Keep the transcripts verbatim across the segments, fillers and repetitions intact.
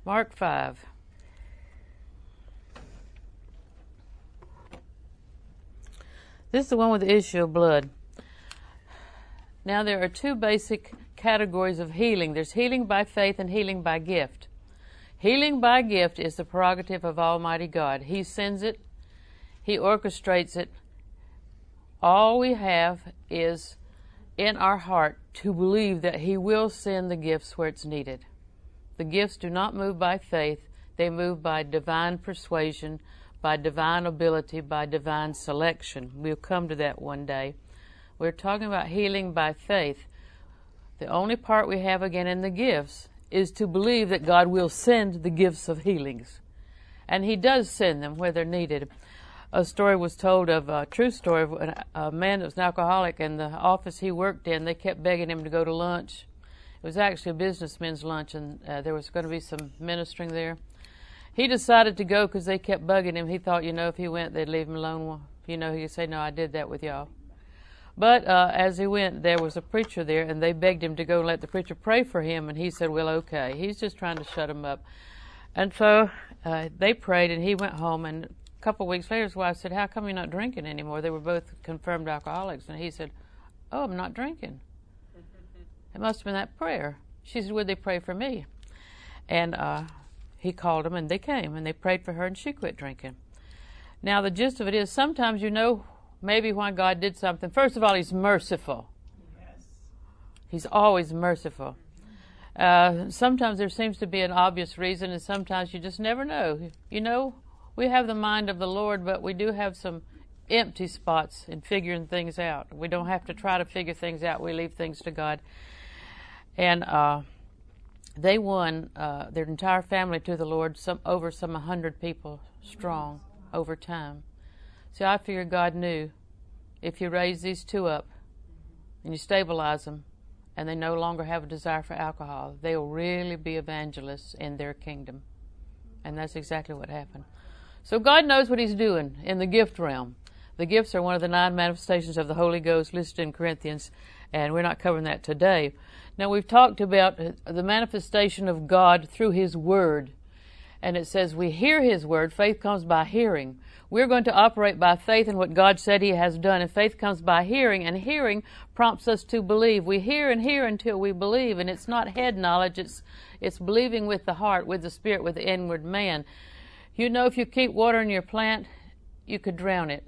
Mark five. This is the one with the issue of blood. Now there are two basic categories of healing. There's healing by faith and healing by gift. Healing by gift is the prerogative of Almighty God. He sends it. He orchestrates it. All we have is in our heart to believe that He will send the gifts where it's needed. The gifts do not move by faith. They move by divine persuasion, by divine ability, by divine selection. We'll come to that one day. We're talking about healing by faith. The only part we have again in the gifts is to believe that God will send the gifts of healings. And He does send them where they're needed. A story was told of, a true story, of a man that was an alcoholic, and the office he worked in, they kept begging him to go to lunch. It was actually a businessman's lunch, and uh, there was going to be some ministering there. He decided to go because they kept bugging him. He thought, you know, if he went, they'd leave him alone. You know, he'd say, no, I did that with y'all. But uh, as he went, there was a preacher there, and they begged him to go and let the preacher pray for him, and he said, well, okay. He's just trying to shut him up. And so uh, they prayed, and he went home, and a couple of weeks later, his wife said, how come you're not drinking anymore? They were both confirmed alcoholics, and he said, oh, I'm not drinking. It must have been that prayer. She said, would they pray for me? And uh, he called them, and they came, and they prayed for her, and she quit drinking. Now, the gist of it is, sometimes you know maybe why God did something. First of all, He's merciful. Yes. He's always merciful. Uh, sometimes there seems to be an obvious reason, and sometimes you just never know. You know, we have the mind of the Lord, but we do have some empty spots in figuring things out. We don't have to try to figure things out. We leave things to God. And uh, they won uh, their entire family to the Lord, some over some one hundred people strong over time. See, I figured God knew if you raise these two up and you stabilize them and they no longer have a desire for alcohol, they will really be evangelists in their kingdom. And that's exactly what happened. So God knows what He's doing in the gift realm. The gifts are one of the nine manifestations of the Holy Ghost listed in Corinthians, and we're not covering that today. Now, we've talked about the manifestation of God through His Word, and it says we hear His Word. Faith comes by hearing. We're going to operate by faith in what God said He has done, and faith comes by hearing, and hearing prompts us to believe. We hear and hear until we believe, and it's not head knowledge, it's it's believing with the heart, with the spirit, with the inward man. You know, if you keep watering your plant, you could drown it.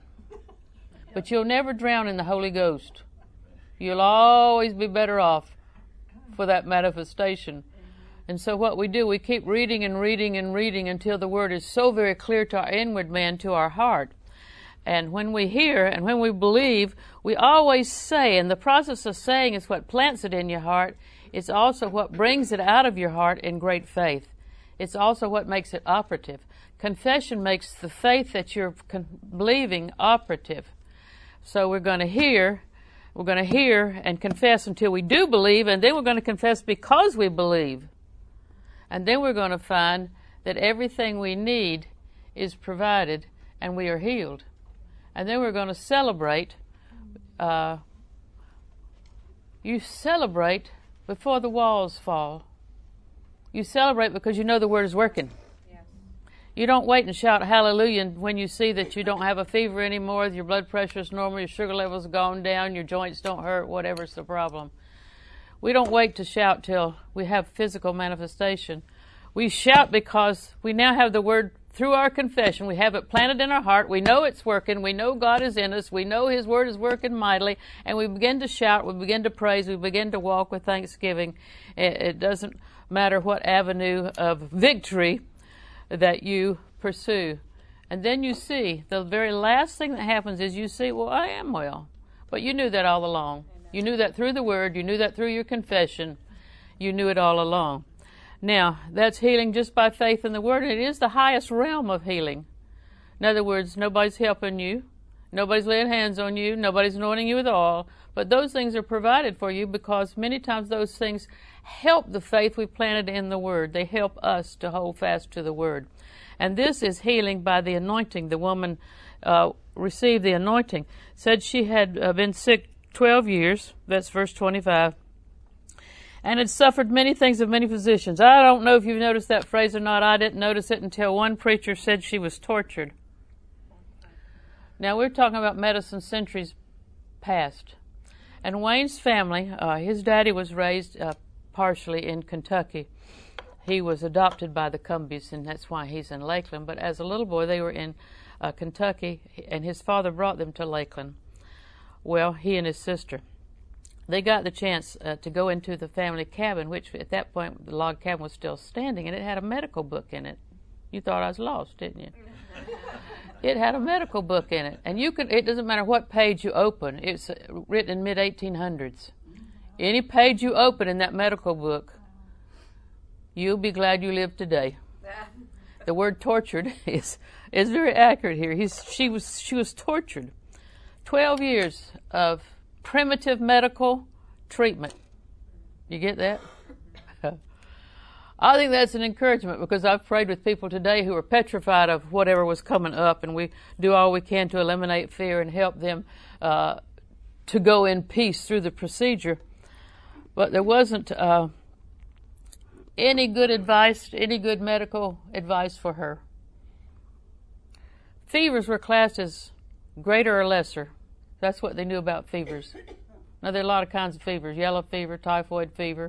But you'll never drown in the Holy Ghost. You'll always be better off for that manifestation. And so what we do, we keep reading and reading and reading until the Word is so very clear to our inward man, to our heart. And when we hear and when we believe, we always say, and the process of saying is what plants it in your heart. It's also what brings it out of your heart in great faith. It's also what makes it operative. Confession makes the faith that you're con- believing operative. So we're going to hear, we're going to hear and confess until we do believe, and then we're going to confess because we believe. And then we're going to find that everything we need is provided and we are healed. And then we're going to celebrate. Uh, you celebrate before the walls fall. You celebrate because you know the Word is working. You don't wait and shout hallelujah when you see that you don't have a fever anymore, your blood pressure is normal, your sugar level's gone down, your joints don't hurt, whatever's the problem. We don't wait to shout till we have physical manifestation. We shout because we now have the Word through our confession. We have it planted in our heart. We know it's working. We know God is in us. We know His Word is working mightily. And we begin to shout. We begin to praise. We begin to walk with thanksgiving. It doesn't matter what avenue of victory that you pursue. And then you see, the very last thing that happens is you see, well, I am well. But you knew that all along. You knew that through the Word. You knew that through your confession. You knew it all along. Now, that's healing just by faith in the Word, and it is the highest realm of healing. In other words, nobody's helping you. Nobody's laying hands on you. Nobody's anointing you with oil. But those things are provided for you because many times those things help the faith we planted in the Word. They help us to hold fast to the Word. And this is healing by the anointing. The woman uh, received the anointing. Said she had uh, been sick twelve years. That's verse twenty-five. and had suffered many things of many physicians. I don't know if you've noticed that phrase or not. I didn't notice it until one preacher said she was tortured. Now, we're talking about medicine centuries past. And Wayne's family, uh, his daddy was raised uh, partially in Kentucky. He was adopted by the Cumbies, and that's why he's in Lakeland. But as a little boy, they were in uh, Kentucky, and his father brought them to Lakeland. Well, he and his sister. They got the chance uh, to go into the family cabin, which at that point the log cabin was still standing, and it had a medical book in it. You thought I was lost, didn't you? It had a medical book in it, and you could. It doesn't matter what page you open. It's written in mid eighteen hundreds. Any page you open in that medical book, you'll be glad you lived today. The word tortured is is very accurate here. He's she was she was tortured. Twelve years of primitive medical treatment. You get that? I think that's an encouragement, because I've prayed with people today who are petrified of whatever was coming up, and we do all we can to eliminate fear and help them uh, to go in peace through the procedure. But there wasn't uh, any good advice, any good medical advice for her. Fevers were classed as greater or lesser. That's what they knew about fevers. Now, there are a lot of kinds of fevers: yellow fever, typhoid fever,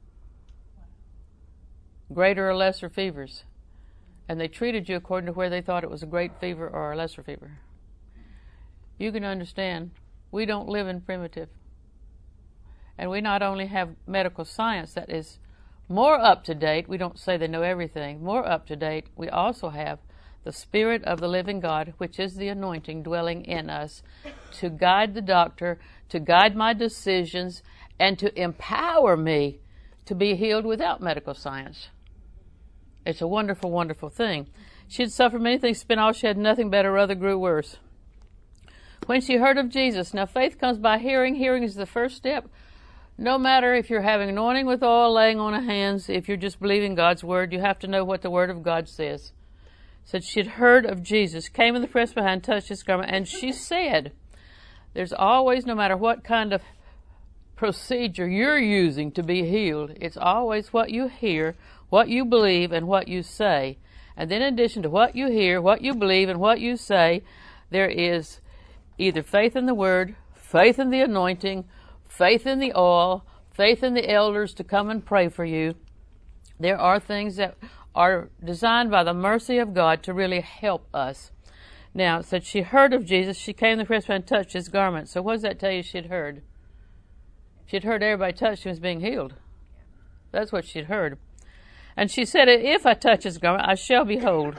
greater or lesser fevers. And they treated you according to where they thought it was a great fever or a lesser fever. You can understand, we don't live in primitive. And we not only have medical science that is more up to date, we don't say they know everything, more up to date, we also have the Spirit of the living God, which is the anointing dwelling in us, to guide the doctor, to guide my decisions, and to empower me to be healed without medical science. It's a wonderful, wonderful thing. She had suffered many things, spent all she had, nothing better, rather grew worse. When she heard of Jesus, now faith comes by hearing. Hearing is the first step. No matter if you're having anointing with oil, laying on of hands, if you're just believing God's word, you have to know what the word of God says. Said she had heard of Jesus, came in the press behind, touched his garment, and she said, there's always, no matter what kind of procedure you're using to be healed, it's always what you hear, what you believe, and what you say. And then in addition to what you hear, what you believe, and what you say, there is either faith in the word, faith in the anointing, faith in the oil, faith in the elders to come and pray for you. There are things that are designed by the mercy of God to really help us. Now, it said she heard of Jesus. She came to the press and touched his garment. So what does that tell you she'd heard? She'd heard everybody touched him was being healed. That's what she'd heard. And she said, if I touch his garment, I shall be whole.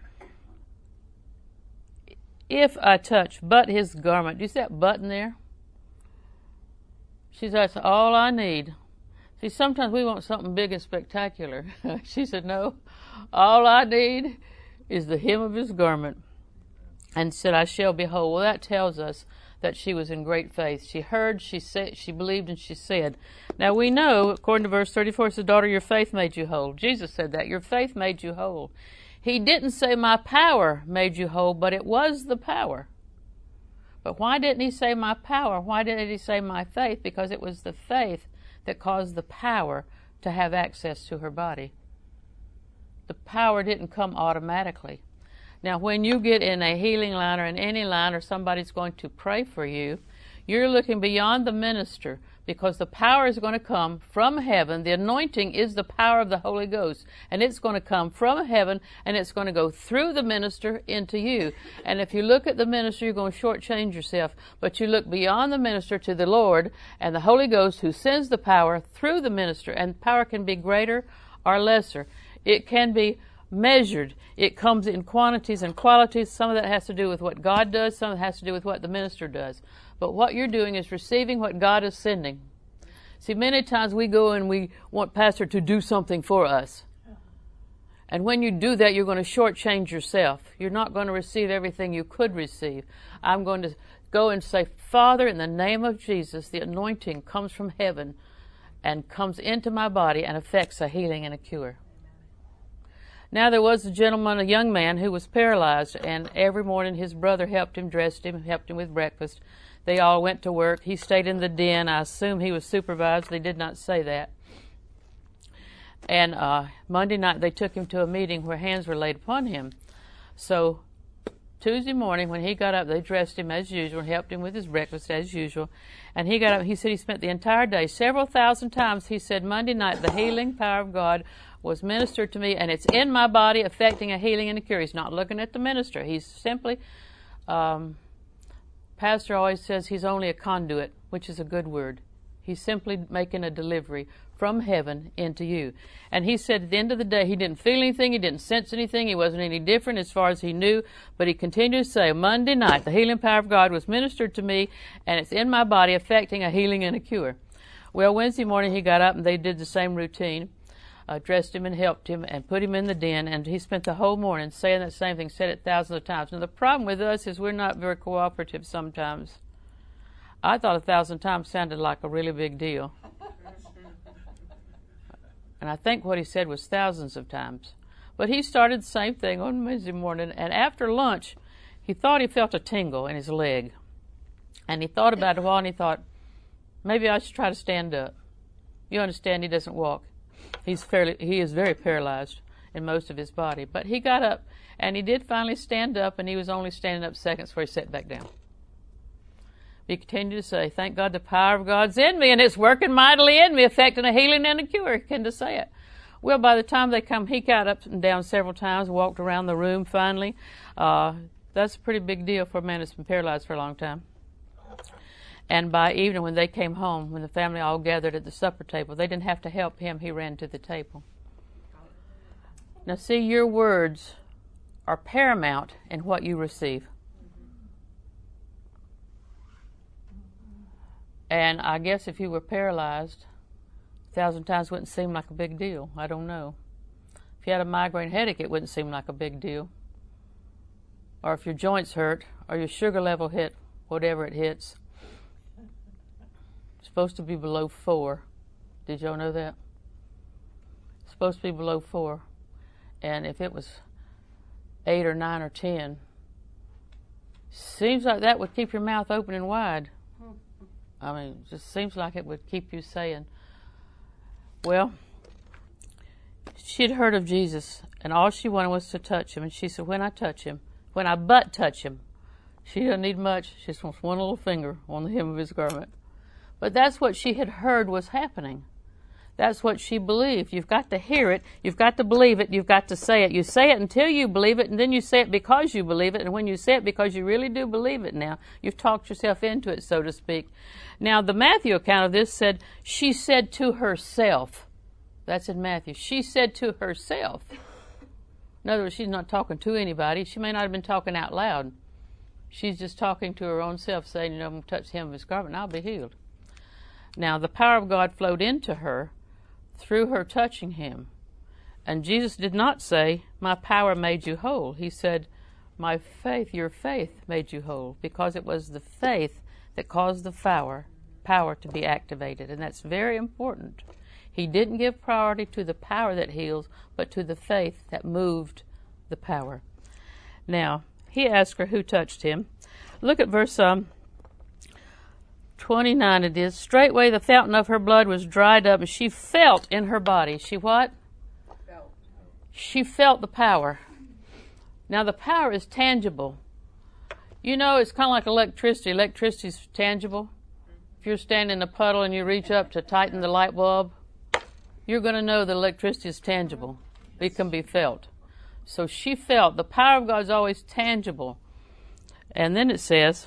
If I touch but his garment. Do you see that button there? She said, that's all I need. See, sometimes we want something big and spectacular. She said, no, all I need is the hem of his garment. And said, I shall be whole. Well, that tells us that she was in great faith. She heard, she said, she believed, and she said. Now we know, according to verse thirty-four, it says, daughter, your faith made you whole. Jesus said that. Your faith made you whole. He didn't say my power made you whole, but it was the power. But why didn't he say my power? Why didn't he say my faith? Because it was the faith that caused the power to have access to her body. The power didn't come automatically. Now, when you get in a healing line or in any line or somebody's going to pray for you, you're looking beyond the minister, because the power is going to come from heaven. The anointing is the power of the Holy Ghost, and it's going to come from heaven, and it's going to go through the minister into you. And if you look at the minister, you're going to shortchange yourself. But you look beyond the minister to the Lord and the Holy Ghost, who sends the power through the minister. And power can be greater or lesser. It can be measured. It comes in quantities and qualities. Some of that has to do with what God does. Some of it has to do with what the minister does. But what you're doing is receiving what God is sending. See, many times we go and we want pastor to do something for us. And when you do that, you're going to shortchange yourself. You're not going to receive everything you could receive. I'm going to go and say, Father, in the name of Jesus, the anointing comes from heaven and comes into my body and affects a healing and a cure. Now there was a gentleman, a young man, who was paralyzed, and every morning his brother helped him, dressed him, helped him with breakfast. They all went to work. He stayed in the den. I assume he was supervised. They did not say that. And uh, Monday night they took him to a meeting where hands were laid upon him. So Tuesday morning when he got up, they dressed him as usual, helped him with his breakfast as usual. And he got up, he said he spent the entire day, several thousand times, he said, Monday night, the healing power of God was ministered to me, and it's in my body affecting a healing and a cure. He's not looking at the minister. He's simply, um, Pastor always says he's only a conduit, which is a good word. He's simply making a delivery from heaven into you. And he said at the end of the day, he didn't feel anything, he didn't sense anything, he wasn't any different as far as he knew, but he continued to say, Monday night, the healing power of God was ministered to me, and it's in my body affecting a healing and a cure. Well, Wednesday morning he got up and they did the same routine, uh, dressed him and helped him and put him in the den, and he spent the whole morning saying that same thing, said it thousands of times. Now the problem with us is we're not very cooperative sometimes. I thought a thousand times sounded like a really big deal. And I think what he said was thousands of times. But he started the same thing on Wednesday morning, and after lunch, he thought he felt a tingle in his leg. And he thought about it a while, and he thought, maybe I should try to stand up. You understand, he doesn't walk. He's fairly, he is very paralyzed in most of his body. But he got up, and he did finally stand up, and he was only standing up seconds before he sat back down. He continued to say, thank God the power of God's in me, and it's working mightily in me, affecting a healing and a cure. He can to say it. Well, by the time they come, he got up and down several times, walked around the room finally. Uh, that's a pretty big deal for a man that's been paralyzed for a long time. And by evening, when they came home, when the family all gathered at the supper table, they didn't have to help him. He ran to the table. Now, see, your words are paramount in what you receive. And I guess if you were paralyzed, a thousand times wouldn't seem like a big deal. I don't know. If you had a migraine headache, it wouldn't seem like a big deal. Or if your joints hurt, or your sugar level hit, whatever it hits. It's supposed to be below four. Did y'all know that? It's supposed to be below four. And if it was eight or nine or ten, seems like that would keep your mouth open and wide. I mean, it just seems like it would keep you saying, well, she'd heard of Jesus, and all she wanted was to touch him. And she said, when I touch him, when I but touch him, she doesn't need much. She just wants one little finger on the hem of his garment. But that's what she had heard was happening. That's what she believed. You've got to hear it. You've got to believe it. You've got to say it. You say it until you believe it, and then you say it because you believe it. And when you say it because you really do believe it now, you've talked yourself into it, so to speak. Now, the Matthew account of this said, she said to herself. That's in Matthew. She said to herself. In other words, she's not talking to anybody. She may not have been talking out loud. She's just talking to her own self, saying, you know, I'm going to touch the hem of his garment, and I'll be healed. Now, the power of God flowed into her through her touching him. And Jesus did not say, my power made you whole. He said, my faith, your faith made you whole, because it was the faith that caused the power, power to be activated. And that's very important. He didn't give priority to the power that heals, but to the faith that moved the power. Now, he asked her who touched him. Look at verse um, twenty-nine it is. Straightway the fountain of her blood was dried up, and she felt in her body. She what? Felt. She felt the power. Now the power is tangible. You know, it's kind of like electricity. Electricity is tangible. If you're standing in a puddle and you reach up to tighten the light bulb, you're going to know that electricity is tangible. It can be felt. So she felt. The power of God is always tangible. And then it says,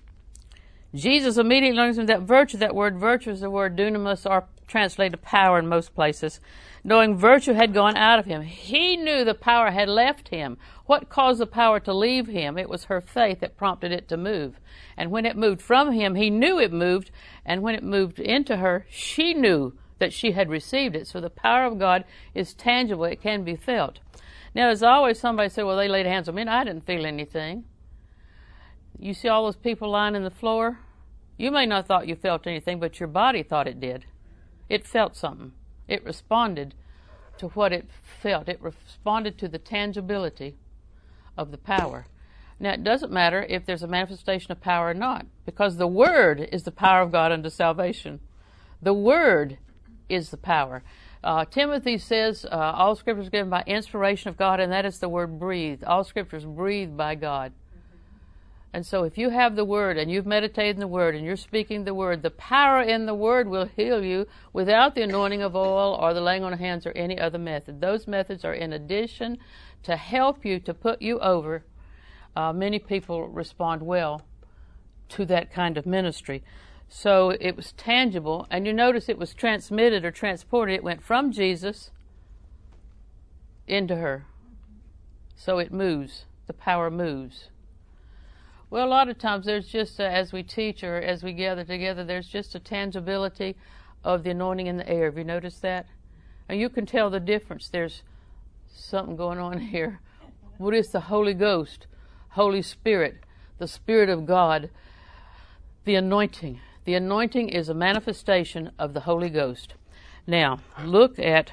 Jesus immediately learns that virtue, that word virtue is the word dunamis, or translated power in most places. Knowing virtue had gone out of him. He knew the power had left him. What caused the power to leave him? It was her faith that prompted it to move. And when it moved from him, he knew it moved. And when it moved into her, she knew that she had received it. So the power of God is tangible. It can be felt. Now, there's always somebody say, well, they laid hands on me, and I didn't feel anything. You see all those people lying on the floor? You may not have thought you felt anything, but your body thought it did. It felt something. It responded to what it felt. It responded to the tangibility of the power. Now, it doesn't matter if there's a manifestation of power or not, because the Word is the power of God unto salvation. The Word is the power. Uh, Timothy says uh, all Scripture is given by inspiration of God, and that is the word breathed. All Scripture is breathed by God. And so if you have the Word and you've meditated in the Word and you're speaking the Word, the power in the Word will heal you without the anointing of oil or the laying on of hands or any other method. Those methods are in addition to help you, to put you over. Uh, many people respond well to that kind of ministry. So it was tangible, and you notice it was transmitted or transported. It went from Jesus into her. So it moves. The power moves. Well, a lot of times there's just, uh, as we teach or as we gather together, there's just a tangibility of the anointing in the air. Have you noticed that? And you can tell the difference. There's something going on here. What is the Holy Ghost, Holy Spirit, the Spirit of God, the anointing? The anointing is a manifestation of the Holy Ghost. Now, look at,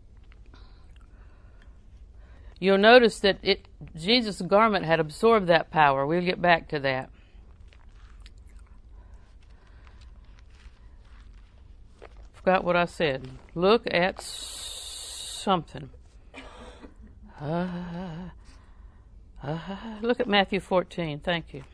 you'll notice that it, Jesus' garment had absorbed that power. We'll get back to that. Forgot what I said. Look at something. Uh, uh, look at Matthew fourteen. Thank you.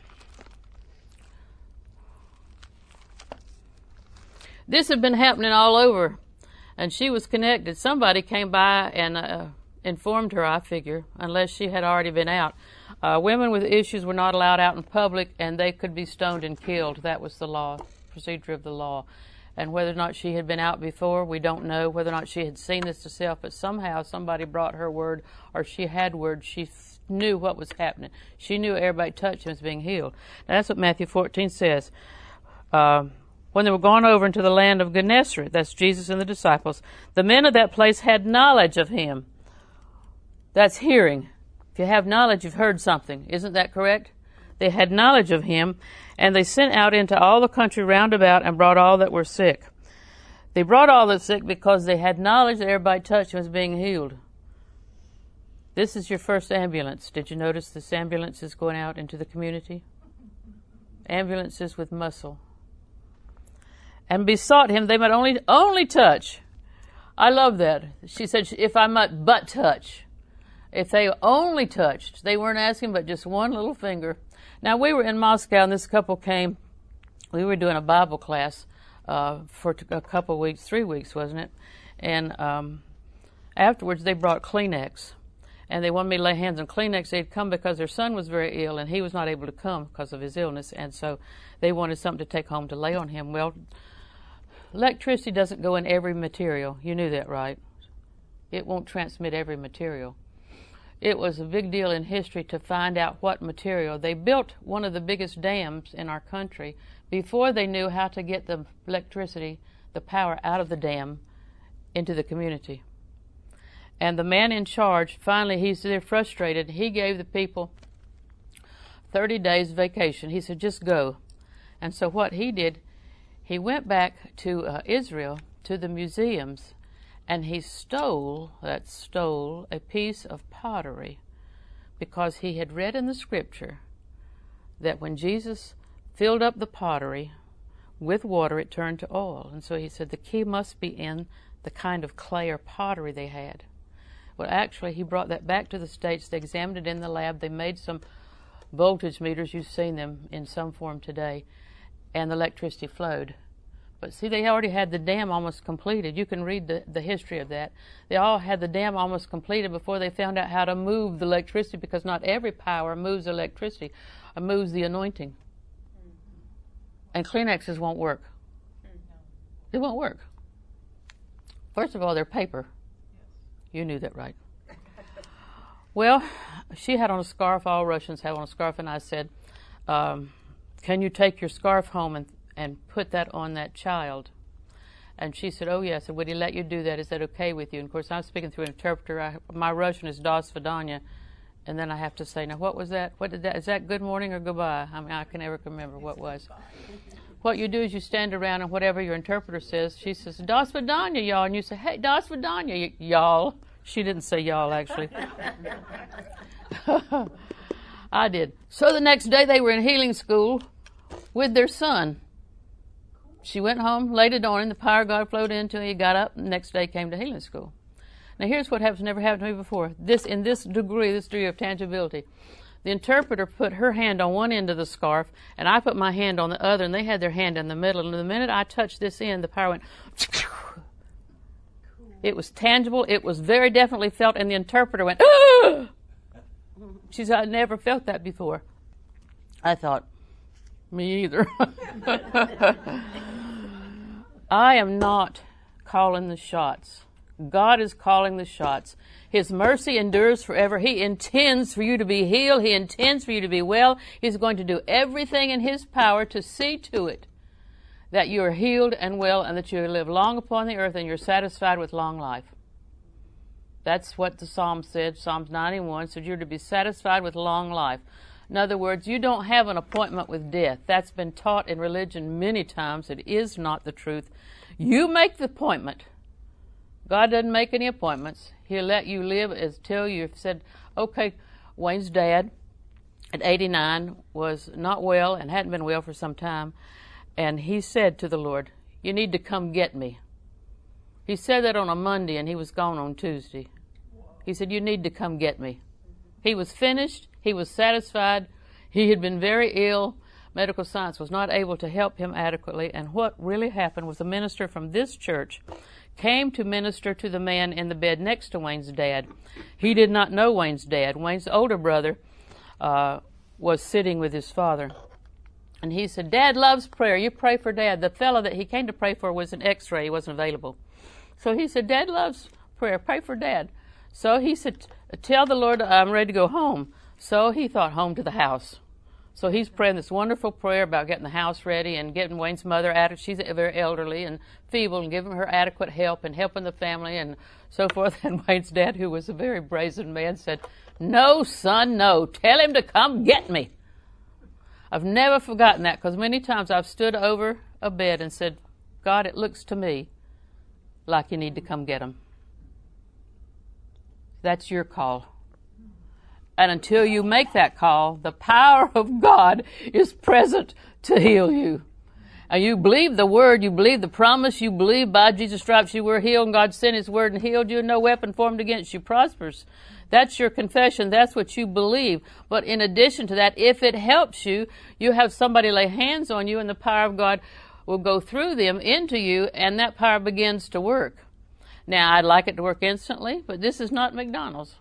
This had been happening all over, and she was connected. Somebody came by and uh, informed her, I figure, unless she had already been out. Uh, women with issues were not allowed out in public, and they could be stoned and killed. That was the law, procedure of the law. And whether or not she had been out before, we don't know. Whether or not she had seen this herself, but somehow somebody brought her word, or she had word. She f- knew what was happening. She knew everybody touched him was being healed. Now, that's what Matthew fourteen says. Uh, When they were gone over into the land of Gennesaret, that's Jesus and the disciples, the men of that place had knowledge of him. That's hearing. If you have knowledge, you've heard something. Isn't that correct? They had knowledge of him, and they sent out into all the country round about and brought all that were sick. They brought all the sick because they had knowledge that everybody touched was being healed. This is your first ambulance. Did you notice this ambulance is going out into the community? Ambulances with muscle. And besought him they might only only touch. I love that. She said, if I might but touch. If they only touched. They weren't asking but just one little finger. Now, we were in Moscow, and this couple came. We were doing a Bible class uh, for a couple of weeks, three weeks, wasn't it? And um, afterwards, they brought Kleenex. And they wanted me to lay hands on Kleenex. They'd come because their son was very ill, and he was not able to come because of his illness. And so they wanted something to take home to lay on him. Well, electricity doesn't go in every material. You knew that, right? It won't transmit every material. It was a big deal in history to find out what material. They built one of the biggest dams in our country before they knew how to get the electricity, the power out of the dam into the community. And the man in charge, finally, he's there frustrated. He gave the people thirty days vacation. He said, just go. And so what he did, he went back to uh, Israel, to the museums, and he stole, that stole, a piece of pottery because he had read in the scripture that when Jesus filled up the pottery with water, it turned to oil. And so he said the key must be in the kind of clay or pottery they had. Well, actually, he brought that back to the States. They examined it in the lab. They made some voltage meters. You've seen them in some form today. And the electricity flowed. But see, they already had the dam almost completed. You can read the, the history of that. They all had the dam almost completed before they found out how to move the electricity, because not every power moves electricity, or moves the anointing. Mm-hmm. And Kleenexes won't work. Mm-hmm. It won't work. First of all, they're paper. You knew that, right? Well, she had on a scarf. All Russians have on a scarf. And I said, um, can you take your scarf home and, and put that on that child? And she said, oh, yes. I said, would he let you do that? Is that okay with you? And, of course, I'm speaking through an interpreter. I, my Russian is "Do svidaniya." And then I have to say, now, what was that? What did that? Is that good morning or goodbye? I mean, I can never remember what was. What you do is you stand around, and whatever your interpreter says, she says, "Do svidaniya, y'all." And you say, hey, "Do svidaniya, y- y'all." She didn't say y'all, actually. I did. So the next day they were in healing school with their son. she went home, laid it on, and the power of God flowed into her. He got up, and the next day came to healing school. Now here's what happens, never happened to me before. This, in this degree, this degree of tangibility. The interpreter put her hand on one end of the scarf, and I put my hand on the other, and they had their hand in the middle. And the minute I touched this end, the power went. It was tangible. It was very definitely felt, and the interpreter went, "Ah!" She said, "I never felt that before." I thought, me either. I am not calling the shots. God is calling the shots. His mercy endures forever. He intends for you to be healed. He intends for you to be well. He's going to do everything in His power to see to it that you are healed and well, and that you live long upon the earth, and you're satisfied with long life. That's what the Psalm said, Psalms ninety-one, said you're to be satisfied with long life. In other words, you don't have an appointment with death. That's been taught in religion many times. It is not the truth. You make the appointment. God doesn't make any appointments. He'll let you live until you've said, okay, Wayne's dad at eighty-nine was not well and hadn't been well for some time. And he said to the Lord, you need to come get me. He said that on a Monday, and he was gone on Tuesday. He said, you need to come get me. He was finished. He was satisfied. He had been very ill. Medical science was not able to help him adequately. And what really happened was a minister from this church came to minister to the man in the bed next to Wayne's dad. He did not know Wayne's dad. Wayne's older brother uh, was sitting with his father. And he said, Dad loves prayer. You pray for Dad. The fellow that he came to pray for was an x-ray. He wasn't available. So he said, Dad loves prayer. Pray for Dad. So he said, tell the Lord I'm ready to go home. So he thought home to the house. So he's praying this wonderful prayer about getting the house ready and getting Wayne's mother adequate. She's very elderly and feeble, and giving her adequate help and helping the family and so forth. And Wayne's dad, who was a very brazen man, said, no, son, no. Tell him to come get me. I've never forgotten that, because many times I've stood over a bed and said, God, it looks to me like you need to come get him. That's your call. And until you make that call, the power of God is present to heal you. And you believe the word, you believe the promise, you believe by Jesus' stripes you were healed, and God sent His word and healed you, and no weapon formed against you prospers. That's your confession. That's what you believe. But in addition to that, if it helps you, you have somebody lay hands on you, and the power of God will go through them into you, and that power begins to work. Now, I'd like it to work instantly, but this is not McDonald's.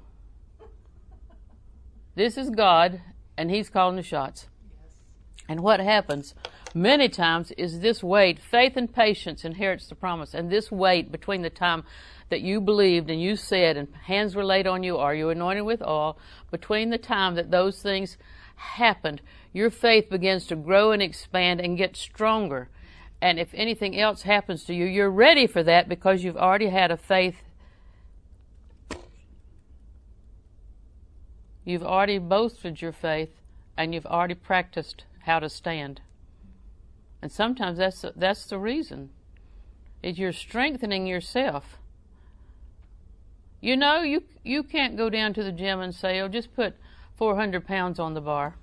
This is God, and He's calling the shots. Yes. And what happens many times is this wait. Faith and patience inherits the promise. And this wait between the time that you believed and you said and hands were laid on you, or you anointed with oil, between the time that those things happened, your faith begins to grow and expand and get stronger. And if anything else happens to you, you're ready for that because you've already had a faith. You've already boasted your faith, and you've already practiced how to stand. And sometimes that's that's the reason, is you're strengthening yourself. You know, you you can't go down to the gym and say, oh, just put four hundred pounds on the bar.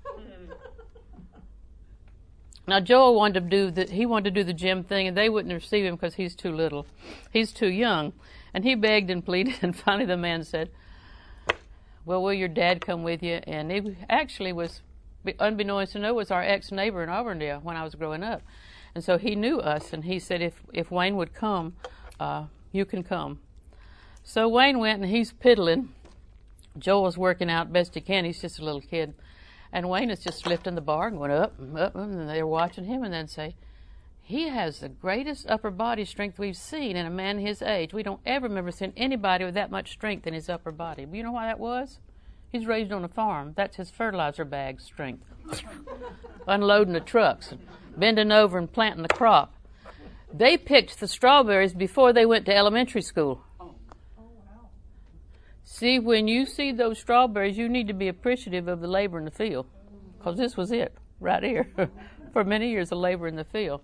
Now, Joel wanted to do the, he wanted to do the gym thing, and they wouldn't receive him because he's too little. He's too young. And he begged and pleaded, and finally the man said, well, will your dad come with you? And he actually was, unbeknownst to know, was our ex-neighbor in Auburndale when I was growing up. And so he knew us, and he said, if, if Wayne would come, uh, you can come. So Wayne went, and he's piddling. Joel's working out best he can. He's just a little kid. And Wayne is just lifting the bar and going up and up, and they're watching him and then say, he has the greatest upper body strength we've seen in a man his age. We don't ever remember seeing anybody with that much strength in his upper body. But you know why that was? He's raised on a farm. That's his fertilizer bag strength. Unloading the trucks, and bending over and planting the crop. They picked the strawberries before they went to elementary school. See, when you see those strawberries, you need to be appreciative of the labor in the field, because this was it right here for many years of labor in the field.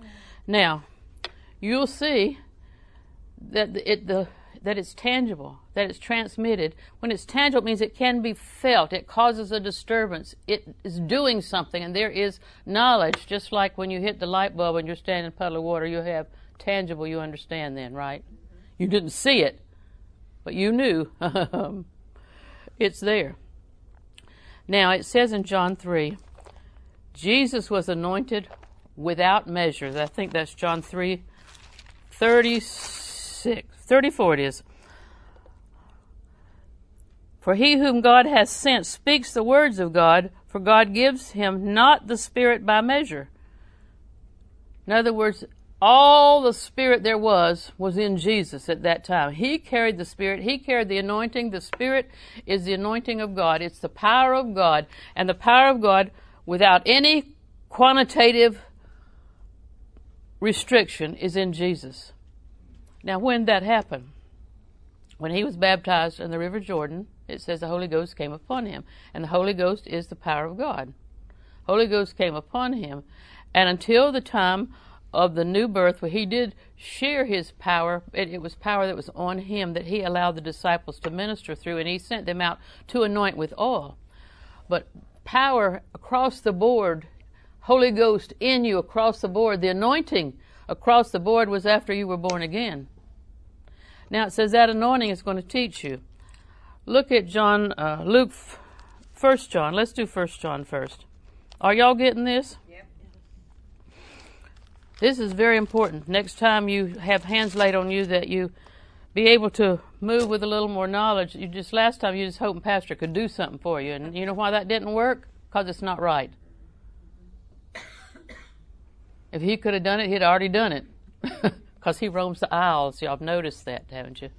Now, you'll see that it the that it's tangible. that it's transmitted. When it's tangible, it means it can be felt. It causes a disturbance. It is doing something, and there is knowledge. Just like when you hit the light bulb and you're standing in a puddle of water, you have tangible, you understand then, right? You didn't see it, but you knew. It's there. Now, it says in John three, Jesus was anointed without measure. I think that's John three, thirty-six, thirty-four it is. For he whom God has sent speaks the words of God, for God gives him not the Spirit by measure. In other words, all the Spirit there was was in Jesus at that time. He carried the Spirit. He carried the anointing. The Spirit is the anointing of God. It's the power of God. And the power of God, without any quantitative restriction, is in Jesus. Now, when that happened, when he was baptized in the River Jordan, it says the Holy Ghost came upon him. And the Holy Ghost is the power of God. Holy Ghost came upon him. And until the time of the new birth, where he did share his power, it, it was power that was on him that he allowed the disciples to minister through, and he sent them out to anoint with oil. But power across the board, Holy Ghost in you across the board, the anointing across the board was after you were born again. Now it says that anointing is going to teach you. Look at John, uh, Luke, First John. Let's do First John first. Are y'all getting this? Yep. This is very important. Next time you have hands laid on you, that you be able to move with a little more knowledge. You just last time you just hoping Pastor could do something for you, and you know why that didn't work? Because it's not right. If he could have done it, he'd already done it. Because he roams the aisles. Y'all have noticed that, haven't you?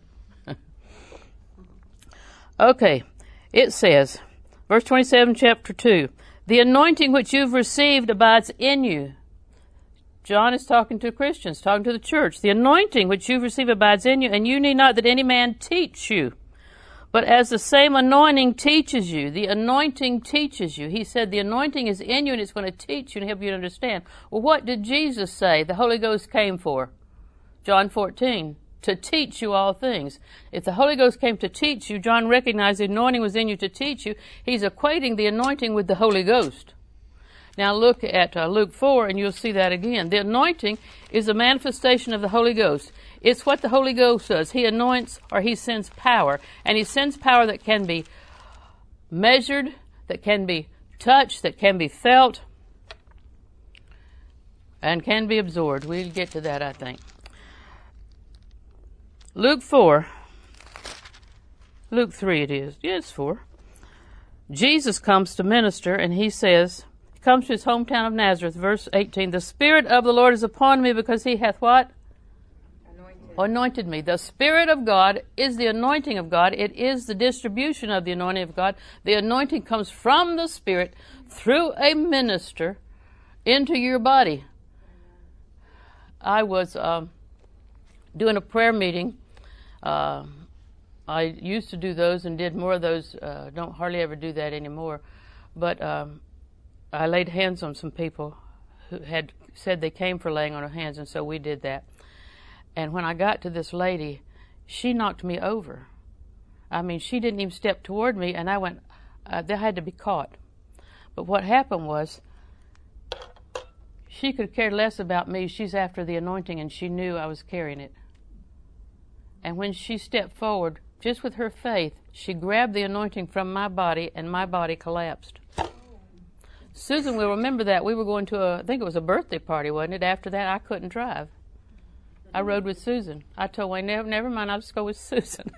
Okay, it says, verse twenty-seven, chapter two, the anointing which you've received abides in you. John is talking to Christians, talking to the church. The anointing which you've received abides in you, and you need not that any man teach you. But as the same anointing teaches you, the anointing teaches you. He said the anointing is in you and it's going to teach you and help you to understand. Well, what did Jesus say the Holy Ghost came for? John fourteen. To teach you all things. If the Holy Ghost came to teach you, John recognized the anointing was in you to teach you. He's equating the anointing with the Holy Ghost. Now look at uh, Luke four and you'll see that again. The anointing is a manifestation of the Holy Ghost. It's what the Holy Ghost does. He anoints or he sends power. And he sends power that can be measured, that can be touched, that can be felt, and can be absorbed. We'll get to that, I think. Luke four, Luke three it is, yes, four. Jesus comes to minister and he says, he comes to his hometown of Nazareth, verse eighteen, the Spirit of the Lord is upon me because he hath what? Anointed. Anointed me. The Spirit of God is the anointing of God. It is the distribution of the anointing of God. The anointing comes from the Spirit through a minister into your body. I was um, doing a prayer meeting. Uh, I used to do those and did more of those. Uh, don't hardly ever do that anymore. But um, I laid hands on some people who had said they came for laying on of hands, and so we did that. And when I got to this lady, she knocked me over. I mean, she didn't even step toward me, and I went, uh, they had to be caught. But what happened was, she could care less about me. She's after the anointing, and she knew I was carrying it. And when she stepped forward, just with her faith, she grabbed the anointing from my body, and my body collapsed. Susan will remember that. We were going to a, I think it was a birthday party, wasn't it? After that, I couldn't drive. I rode with Susan. I told Wayne, never, never mind, I'll just go with Susan.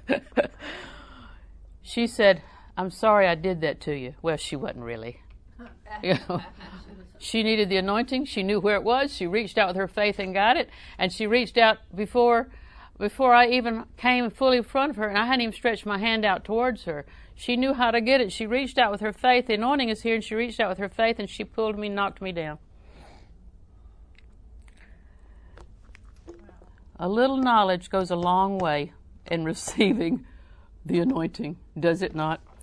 She said, I'm sorry I did that to you. Well, she wasn't really. You know, she needed the anointing. She knew where it was. She reached out with her faith and got it. And she reached out before before I even came fully in front of her, and I hadn't even stretched my hand out towards her. She knew how to get it. She reached out with her faith. The anointing is here, and she reached out with her faith, and she pulled me, knocked me down. A little knowledge goes a long way in receiving the anointing, does it not?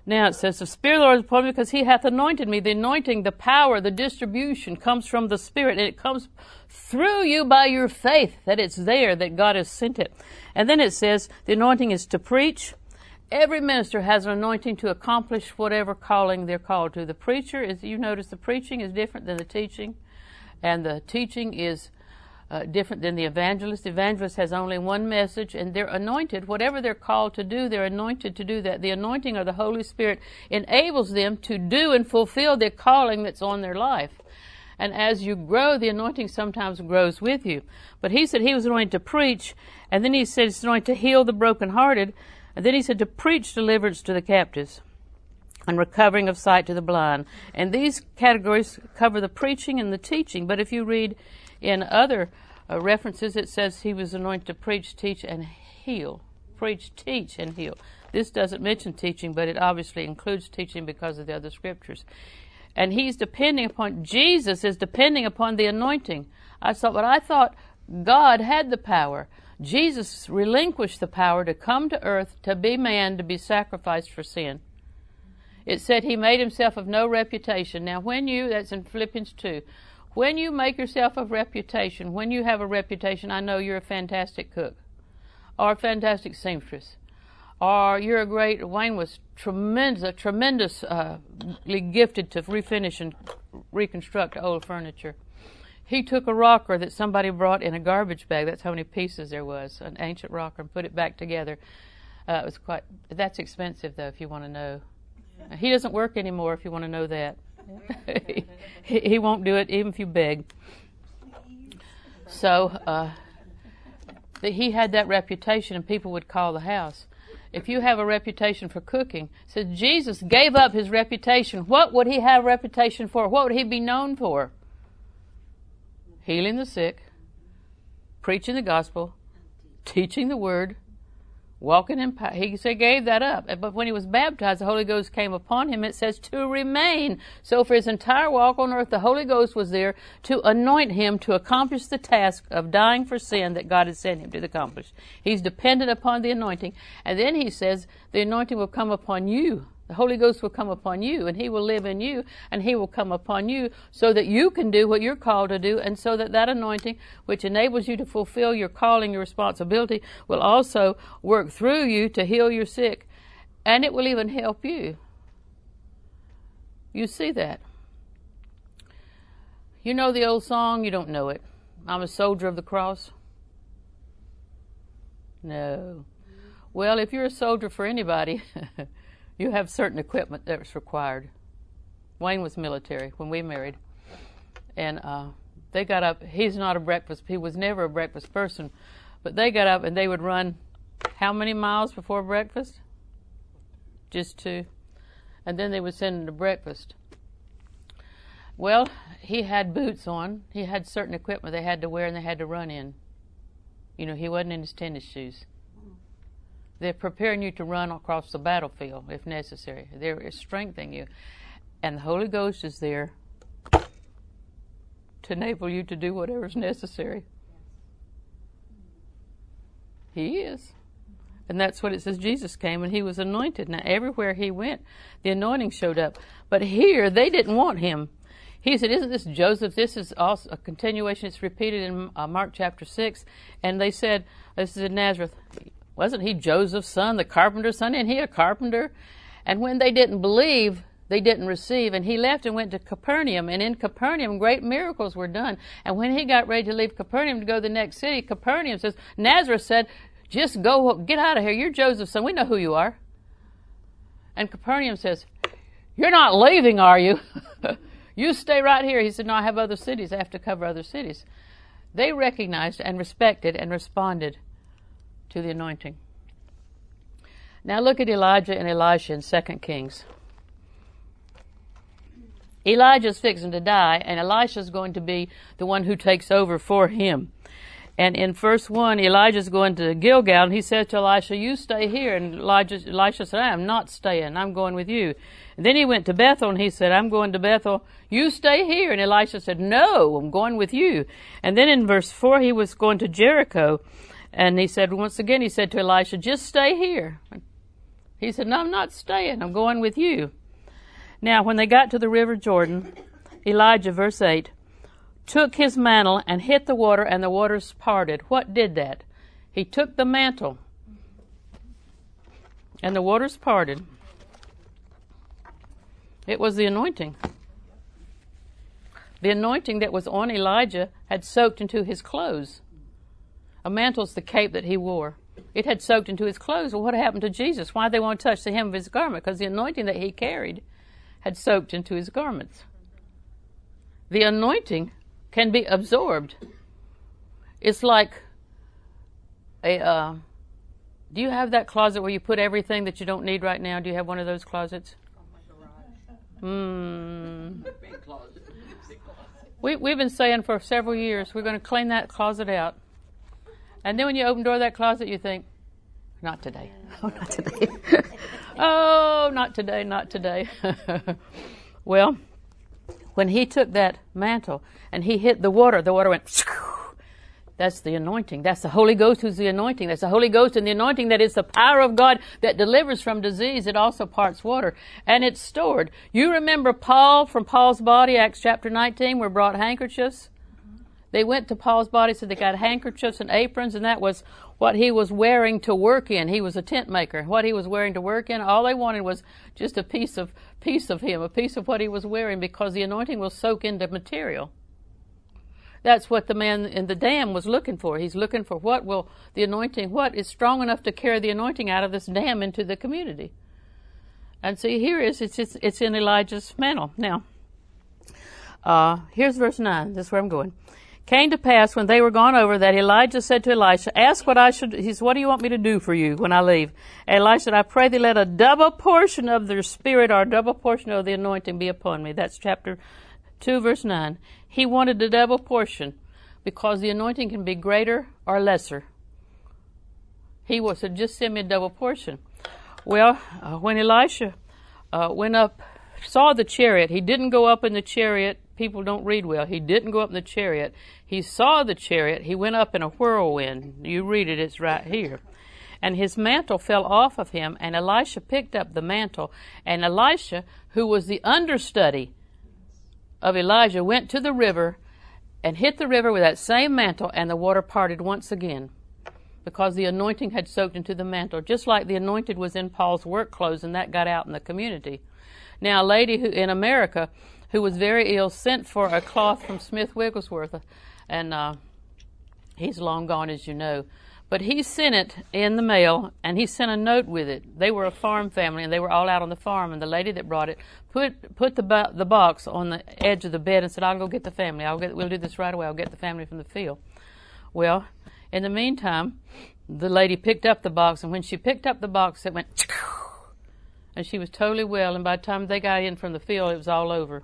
Now it says, the Spirit of the Lord is upon me because he hath anointed me. The anointing, the power, the distribution comes from the Spirit, and it comes through you by your faith that it's there, that God has sent it. And then it says the anointing is to preach. Every minister has an anointing to accomplish whatever calling they're called to. The preacher is, you notice the preaching is different than the teaching, and the teaching is Uh, different than the evangelist. The evangelist has only one message, and they're anointed. Whatever they're called to do, they're anointed to do that. The anointing of the Holy Spirit enables them to do and fulfill their calling that's on their life. And as you grow, the anointing sometimes grows with you. But he said he was anointed to preach, and then he said he's anointed to heal the brokenhearted, and then he said to preach deliverance to the captives and recovering of sight to the blind. And these categories cover the preaching and the teaching. But if you read in other uh, references, it says he was anointed to preach, teach, and heal. Preach, teach, and heal. This doesn't mention teaching, but it obviously includes teaching because of the other scriptures. And he's depending upon, Jesus is depending upon the anointing. I thought, but I thought God had the power. Jesus relinquished the power to come to earth, to be man, to be sacrificed for sin. It said he made himself of no reputation. Now when you, that's in Philippians two, when you make yourself of reputation, when you have a reputation, I know you're a fantastic cook, or a fantastic seamstress, or you're a great, Wayne was tremendous, a tremendously gifted to refinish and reconstruct old furniture. He took a rocker that somebody brought in a garbage bag, that's how many pieces there was, an ancient rocker, and put it back together. Uh, it was quite, that's expensive though, if you want to know. He doesn't work anymore, if you want to know that. he, he won't do it even if you beg. So uh, the, he had that reputation, and people would call the house. If you have a reputation for cooking, so Jesus gave up his reputation. What would he have a reputation for? What would he be known for? Healing the sick, preaching the gospel, teaching the word, walking in power. He said, gave that up. But when he was baptized, the Holy Ghost came upon him. It says to remain. So for his entire walk on earth, the Holy Ghost was there to anoint him to accomplish the task of dying for sin that God had sent him to accomplish. He's dependent upon the anointing. And then he says, the anointing will come upon you. The Holy Ghost will come upon you, and he will live in you, and he will come upon you so that you can do what you're called to do, and so that that anointing, which enables you to fulfill your calling, your responsibility, will also work through you to heal your sick, and it will even help you. You see that. You know the old song? You don't know it. I'm a soldier of the cross. No. Well, if you're a soldier for anybody, you have certain equipment that's required. Wayne was military when we married. And uh, they got up. He's not a breakfast. He was never a breakfast person. But they got up and they would run how many miles before breakfast? Just two. And then they would send him to breakfast. Well, he had boots on. He had certain equipment they had to wear and they had to run in. You know, he wasn't in his tennis shoes. They're preparing you to run across the battlefield if necessary. They're strengthening you. And the Holy Ghost is there to enable you to do whatever's necessary. He is. And that's what it says. Jesus came and he was anointed. Now, everywhere he went, the anointing showed up. But here, they didn't want him. He said, isn't this Joseph? This is also a continuation. It's repeated in uh, Mark chapter six. And they said, this is in Nazareth. Wasn't he Joseph's son, the carpenter's son? Isn't he a carpenter? And when they didn't believe, they didn't receive. And he left and went to Capernaum. And in Capernaum, great miracles were done. And when he got ready to leave Capernaum to go to the next city, Capernaum says, Nazareth said, just go, get out of here. You're Joseph's son. We know who you are. And Capernaum says, you're not leaving, are you? You stay right here. He said, no, I have other cities. I have to cover other cities. They recognized and respected and responded to the anointing. Now look at Elijah and Elisha in Second Kings. Elijah's fixing to die, and Elisha's going to be the one who takes over for him. And in verse one, Elijah's going to Gilgal, and he says to Elisha, you stay here. And Elijah, Elisha said, I am not staying. I'm going with you. And then he went to Bethel, and he said, I'm going to Bethel. You stay here. And Elisha said, no, I'm going with you. And then in verse four, he was going to Jericho. And he said, once again, he said to Elisha, just stay here. He said, no, I'm not staying. I'm going with you. Now, when they got to the river Jordan, Elijah, verse eight, took his mantle and hit the water, and the waters parted. What did that? He took the mantle, and the waters parted. It was the anointing. The anointing that was on Elijah had soaked into his clothes. A mantle's the cape that he wore. It had soaked into his clothes. Well, what happened to Jesus? Why did they want to touch the hem of his garment? Because the anointing that he carried had soaked into his garments. The anointing can be absorbed. It's like a, uh, do you have that closet where you put everything that you don't need right now? Do you have one of those closets? Hmm. We, we've been saying for several years, we're going to clean that closet out. And then when you open the door of that closet, you think, not today. Oh, not today. oh, not today, not today. Well, when he took that mantle and he hit the water, the water went, that's the anointing. That's the Holy Ghost who's the anointing. That's the Holy Ghost and the anointing that is the power of God that delivers from disease. It also parts water. And it's stored. You remember Paul from Paul's body, Acts chapter nineteen, were brought handkerchiefs? They went to Paul's body, so they got handkerchiefs and aprons, and that was what he was wearing to work in. He was a tent maker. What he was wearing to work in, all they wanted was just a piece of piece of him, a piece of what he was wearing, because the anointing will soak into material. That's what the man in the dam was looking for. He's looking for what will the anointing, what is strong enough to carry the anointing out of this dam into the community. And see, here is it's it's, it's in Elijah's mantle. Now, uh, here's verse nine. This is where I'm going. Came to pass when they were gone over that Elijah said to Elisha, ask what I should, he said, what do you want me to do for you when I leave? And Elisha said, I pray thee let a double portion of their spirit or a double portion of the anointing be upon me. That's chapter two, verse nine. He wanted a double portion because the anointing can be greater or lesser. He was said, just send me a double portion. Well, uh, when Elisha uh, went up, saw the chariot, he didn't go up in the chariot. People don't read well. He didn't go up in the chariot. He saw the chariot. He went up in a whirlwind. You read it, it's right here. And his mantle fell off of him, and Elisha picked up the mantle. And Elisha, who was the understudy of Elijah, went to the river and hit the river with that same mantle, and the water parted once again because the anointing had soaked into the mantle, just like the anointed was in Paul's work clothes, and that got out in the community. Now, a lady who in America who was very ill sent for a cloth from Smith Wigglesworth, and uh, he's long gone, as you know. But he sent it in the mail, and he sent a note with it. They were a farm family, and they were all out on the farm, and the lady that brought it put put the bo- the box on the edge of the bed and said, I'll go get the family. I'll get, we'll do this right away. I'll get the family from the field. Well, in the meantime, the lady picked up the box, and when she picked up the box, it went, and she was totally well, and by the time they got in from the field, it was all over.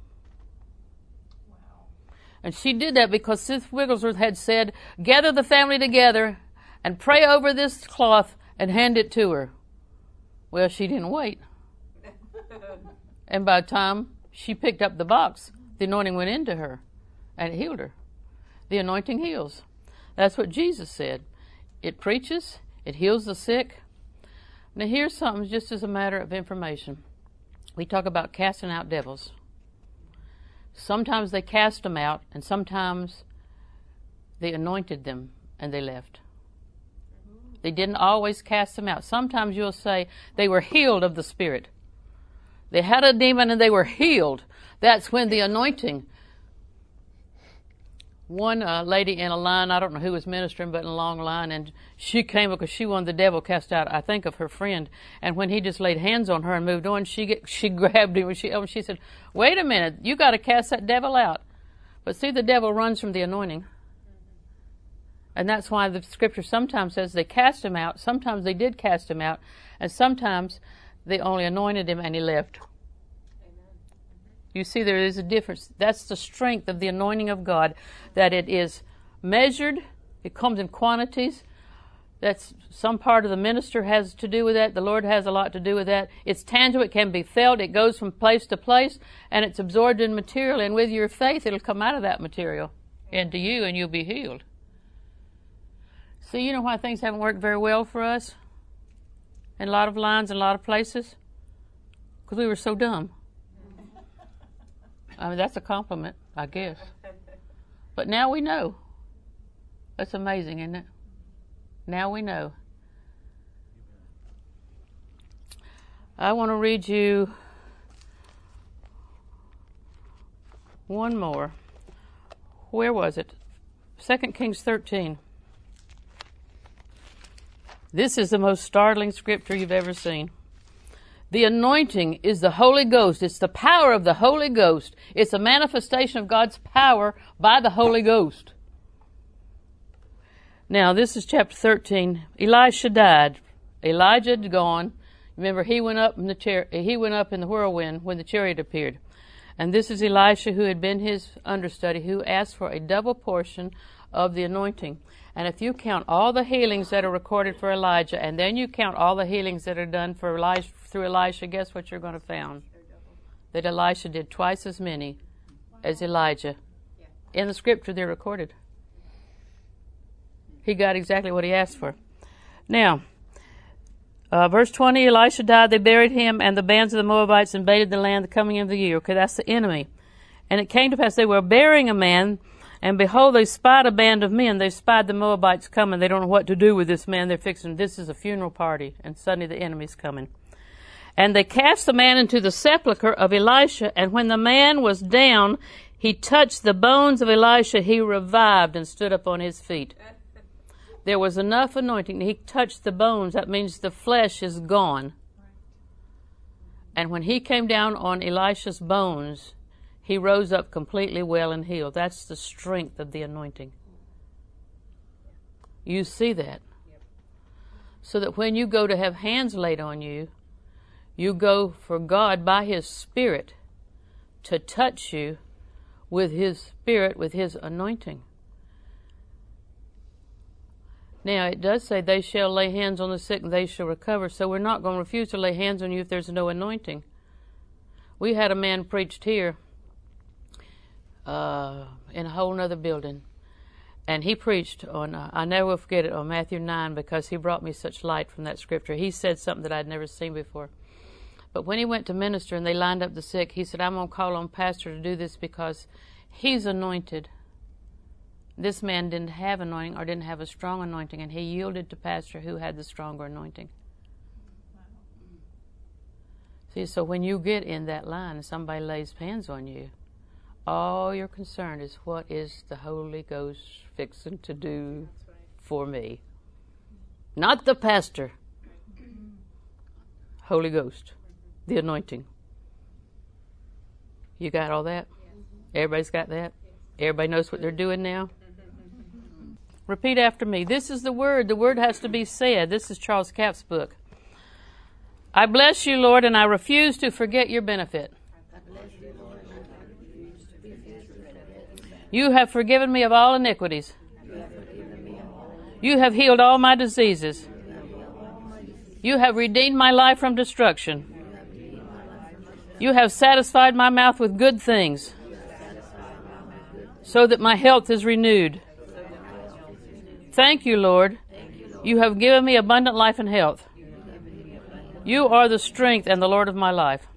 And she did that because Smith Wigglesworth had said, gather the family together and pray over this cloth and hand it to her. Well, she didn't wait. And by the time she picked up the box, the anointing went into her and it healed her. The anointing heals. That's what Jesus said. It preaches, it heals the sick. Now here's something just as a matter of information. We talk about casting out devils. Sometimes they cast them out, and sometimes they anointed them and they left. They didn't always cast them out. Sometimes you'll say they were healed of the Spirit. They had a demon and they were healed. That's when the anointing. One uh, lady in a line, I don't know who was ministering, but in a long line, and she came because she wanted the devil cast out, I think, of her friend. And when he just laid hands on her and moved on, she get, she grabbed him and she, oh, she said, wait a minute, you got to cast that devil out. But see, the devil runs from the anointing. And that's why the scripture sometimes says they cast him out, sometimes they did cast him out, and sometimes they only anointed him and he left. You see, there is a difference. That's the strength of the anointing of God, that it is measured. It comes in quantities. That's some part of the minister has to do with that. The Lord has a lot to do with that. It's tangible. It can be felt. It goes from place to place, and it's absorbed in material. And with your faith, it'll come out of that material into you, and you'll be healed. See, you know why things haven't worked very well for us? in a lot of lines in a lot of places? Because we were so dumb. I mean, that's a compliment, I guess. But now we know. That's amazing, isn't it? Now we know. I want to read you one more. Where was it? Second Kings thirteen. This is the most startling scripture you've ever seen. The anointing is the Holy Ghost. It's the power of the Holy Ghost. It's a manifestation of God's power by the Holy Ghost. Now, this is chapter thirteen. Elisha died. Elijah had gone. Remember, he went up in the char- he went up in the whirlwind when the chariot appeared. And this is Elisha, who had been his understudy, who asked for a double portion of the anointing. And if you count all the healings that are recorded for Elijah, and then you count all the healings that are done for Elijah, through Elisha, guess what you're going to find? That Elisha did twice as many as Elijah. In the scripture, they're recorded. He got exactly what he asked for. Now, uh, verse twenty, Elisha died, they buried him, and the bands of the Moabites invaded the land the coming of the year. Okay, that's the enemy. And it came to pass, they were burying a man, and behold, they spied a band of men. They spied the Moabites coming. They don't know what to do with this man. They're fixing, this is a funeral party, and suddenly the enemy's coming. And they cast the man into the sepulchre of Elisha, and when the man was down, he touched the bones of Elisha. He revived and stood up on his feet. There was enough anointing. He touched the bones. That means the flesh is gone. And when he came down on Elisha's bones, he rose up completely well and healed. That's the strength of the anointing. You see that. So that when you go to have hands laid on you, you go for God by His Spirit to touch you with His Spirit, with His anointing. Now, it does say, they shall lay hands on the sick and they shall recover. So we're not going to refuse to lay hands on you if there's no anointing. We had a man preached here uh, in a whole other building. And he preached on, uh, I never will forget it, on Matthew nine, because he brought me such light from that scripture. He said something that I'd never seen before. But when he went to minister and they lined up the sick, he said, I'm going to call on Pastor to do this because he's anointed. This man didn't have anointing or didn't have a strong anointing, and he yielded to Pastor who had the stronger anointing. Wow. See, so when you get in that line and somebody lays hands on you, all you're concerned is, what is the Holy Ghost fixing to do right. for me? Not the pastor. Holy Ghost, the anointing. You got all that? Everybody's got that? Everybody knows what they're doing now? Repeat after me. This is the word. The word has to be said. This is Charles Capp's book. I bless you, Lord, and I refuse to forget your benefit. You have forgiven me of all iniquities. You have healed all my diseases. You have redeemed my life from destruction. You have satisfied my mouth with good things, so that my health is renewed. Thank you, Lord. You have given me abundant life and health. You are the strength and the Lord of my life.